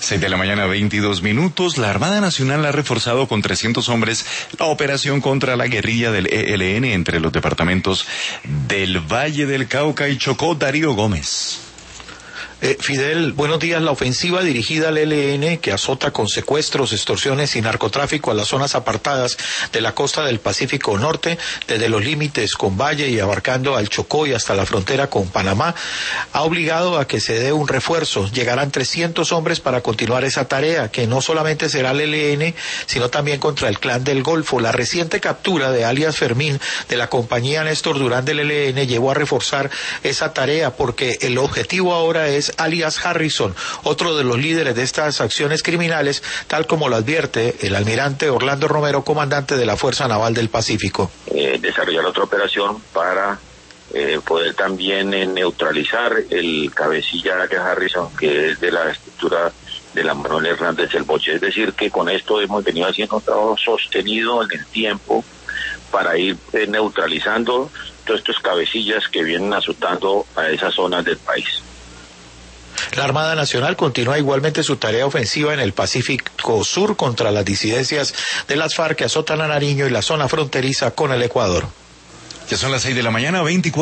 6 de la mañana, 22 minutos. La Armada Nacional ha reforzado con 300 hombres la operación contra la guerrilla del ELN entre los departamentos del Valle del Cauca y Chocó. Darío Gómez. Fidel, buenos días. La ofensiva dirigida al ELN, que azota con secuestros, extorsiones y narcotráfico a las zonas apartadas de la costa del Pacífico Norte, desde los límites con Valle y abarcando al Chocó y hasta la frontera con Panamá, ha obligado a que se dé un refuerzo. Llegarán 300 hombres para continuar esa tarea, que no solamente será el ELN, sino también contra el Clan del Golfo. La reciente captura de alias Fermín de la compañía Néstor Durán del ELN llevó a reforzar esa tarea, porque el objetivo ahora es alias Harrison, otro de los líderes de estas acciones criminales, tal como lo advierte el almirante Orlando Romero, comandante de la Fuerza Naval del Pacífico. Desarrollar otra operación para poder también neutralizar el cabecilla alias Harrison, que es de la estructura de la Manuel Hernández El Boche. Es decir, que con esto hemos venido haciendo un trabajo sostenido en el tiempo para ir neutralizando todos estos cabecillas que vienen azotando a esas zonas del país. La Armada Nacional continúa igualmente su tarea ofensiva en el Pacífico Sur contra las disidencias de las FARC que azotan a Nariño y la zona fronteriza con el Ecuador. Ya son las 6 de la mañana, 24.